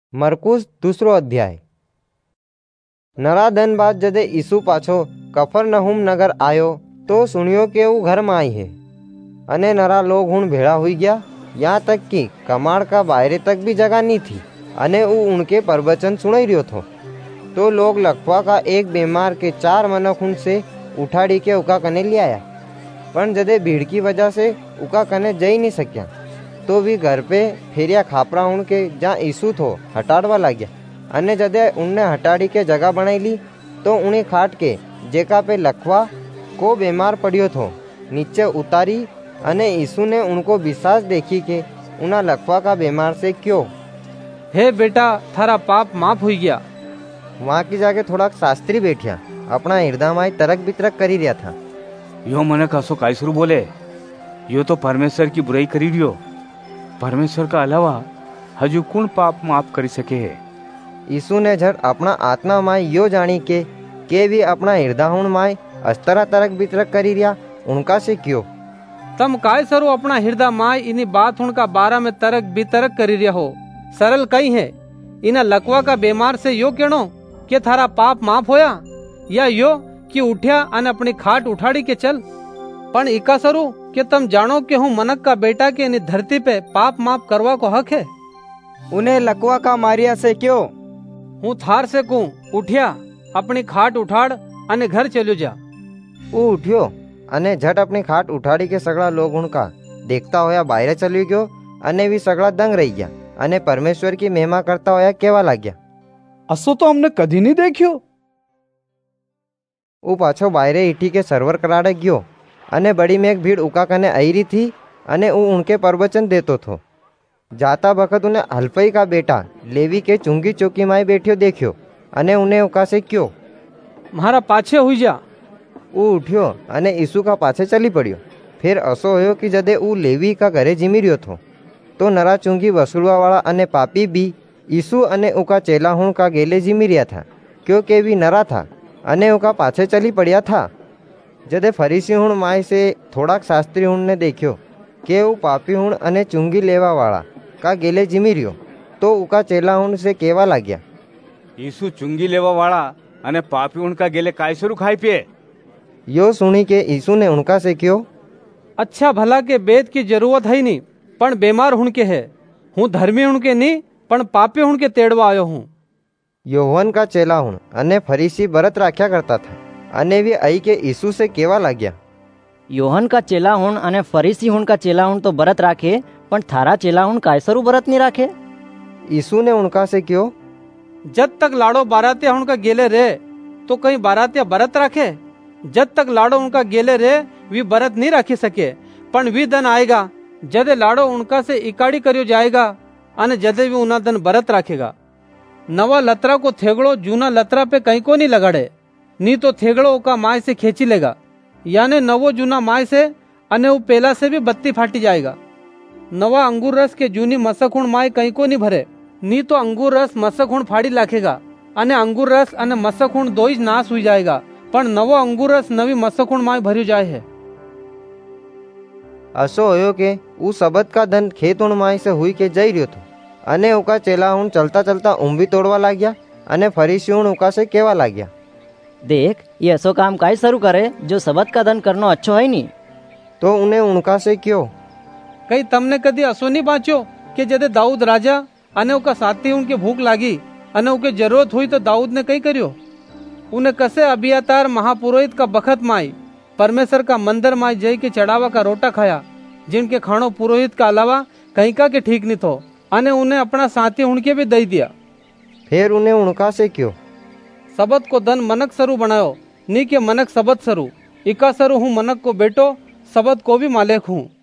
मरकुस दूसरो अध्याय। नरा दिन बाद जदे ईसु पाछो कफरनहूम नगर आयो तो सुनियो के वो घर में आई है अने नरा लोग हुण भेड़ा हुई गया, यहाँ तक कि कमाड़ का बाहरे तक भी जगह नहीं थी अने वो उनके प्रवचन सुनाई रियो थो। तो लोग लकवा का एक बीमार के 4 मनक हुण से उठाड़ी के उका कने ले आया, पण जदे भीड़ की वजह से उका कने जई नहीं सक्या तो भी घर पे फेरिया खापरा हुण के जहाँ ईसु थो हटाड़वा लाग्या अने जदे उनने हटाड़ी के जगह बनाई ली तो उन्हें खाट के जेका पे लखवा को बीमार पड़ियो थो नीचे उतारी अने ईसु ने उनको विश्वास देखी के उना लखवा का बीमार से क्यों, हे बेटा थारा पाप माफ हुई गया। वहाँ की जाके थोड़ा शास्त्री बैठिया अपना हृदय में तरक बितरक करी रहा था। यो मने कसो कायसरू बोले, यो तो परमेश्वर की बुराई करी रियो। परमेश्वर का अलावा हजू कौन पाप माफ करी सके है। यीशु ने झट अपना आत्मा माय यो जानी के भी अपना हृदय हुण माय अस्तरा तरक बितरक करी रिया उनका से क्यों। तम काय सरो अपना हृदय माय इनी बात उनका बारा में तरक बितरक करी रिया हो। सरल कई है इना लकवा का बीमार से यो कहणो के थारा पाप माफ होया, या यो कि उठ्या अन अपनी खाट उठाड़ी के चल। पण इका सरू के तम जानो के हूँ मनक का बेटा के इनी धरती पे पाप माफ करवा को हक है। उन्हें लकवा का मारिया से क्यों। हूँ थार से कहूँ उठिया अपनी खाट उठाड़ अने घर चलो जा। वो उठ्यो अने झट अपनी खाट उठाड़ी के सगळा लोग उनका देखता होया बाहर चली गयो अने भी सगळा दंग रही गया अने परमेश्वर की महिमा करता होया केवा लाग्या, असो तो हमने कदी नहीं देखियो। वो पाछो बाहरे ईठी के सरवर कराड़े गयो अने बड़ी मेघ भीड़ उका कने आई रही थी अने वो उनके प्रवचन देतो थो। जाता बखत उन्हें हल्फई का बेटा लेवी के चुंगी चौकी माय बैठियो देखियो अने उन्हें उका से क्यों, मारा पाछे हुई जा। वो उठ्यो अने यीशु का पाछे चली पड़ियो। फिर असो होयो कि जदे वो लेवी का घरे जिमी रियो थो तो नरा चुंगी वसूलवा वाला अने पापी भी यीशु अने उका चेला हुण का गेले जिमी रिया था, क्योंकि भी नरा था अने उका पाछे चली पड़िया था। जदे फरीसी हुण माय से थोड़ा शास्त्री हुण ने देखियो के वो पापी हुण अने चुंगी लेवा वाला का गेले जिमी रियो तो उका चेला हुण से केवा लाग्या, यीशु चुंगी लेवा वाला अने पापी उनका गेले कायसरू खाई पिए। यो सुनी के यीशु ने उनका से क्यों, अच्छा भला के बेद की जरूरत है नहीं पण बीमार हुण के है। हूँ धर्मी हुण के नहीं पण पापी हुण के तेड़वा आयो हूँ। योहन का चेला हुण अने फरीसी व्रत राख्या करता था अने वे आई के यीशु से केवा लाग्या, योहन का चेला हुण अने फरीसी हुण का चेला हुण तो व्रत राखे पण थारा चेला हुण कायसरू व्रत नहीं राखे। यीशु ने उनका से क्यों, जब तक लाड़ो बारातिया उनका गेले रे तो कहीं बारातिया व्रत राखे। जब तक लाड़ो उनका गेले रे वी व्रत नहीं रखी सके, पण वी दिन आएगा जदे लाड़ो उनका से इकाड़ी करियो जाएगा अने जदे भी उना दिन व्रत राखेगा। नवा लतरा को थेगड़ो जूना लतरा पे कहीं को नहीं लगाड़े, नहीं तो थेगड़ो का माय से खेची लेगा, यानी नवो जूना माय से अने वो पेला से भी बत्ती फाटी जाएगा। नवा अंगूर रस के जूनी मसकुण माय कहीं को नहीं भरे, नहीं तो अंगूर रस मसकुण फाड़ी लाखेगा अने अंगूर रस अने मसकुण दो ही नाश हुई जाएगा, पण नवो अंगूर रस नवी मसकुण माय भर्यो जाए है। असो होयो के ऊ सबत का धन खेतुण माय से हुई के जई रियो थो अने उका चेला हुण चलता चलता उंबी तोड़वा लाग्या अने फरीसी हुण उका से केवा लाग्या, देख ये ऐसो काम काई शुरू करे जो सबत का धन करनो अच्छो है नहीं। तो उन्हें उनका से क्यों, कई तमने कदी असो नहीं बाँच्यो कि जदे दाऊद राजा अने उका साथी उनके भूख लागी अने उके जरूरत हुई तो दाऊद ने कई करियो। उन्हें कसे अबियातार महापुरोहित का बखत माई परमेश्वर का मंदिर माई जई के चढ़ावा का रोटा खाया, जिनके खाणो पुरोहित का अलावा कहीं का के ठीक नहीं थो अने उन्हें अपना साथी उनके भी दई दिया। फिर उन्हें उनका से क्यों, सबत को धन मनक सरू बनायो, नी के मनक सबत सरू। इका सरू हूँ मनक को बेटो, सबत को भी मालिक हूँ।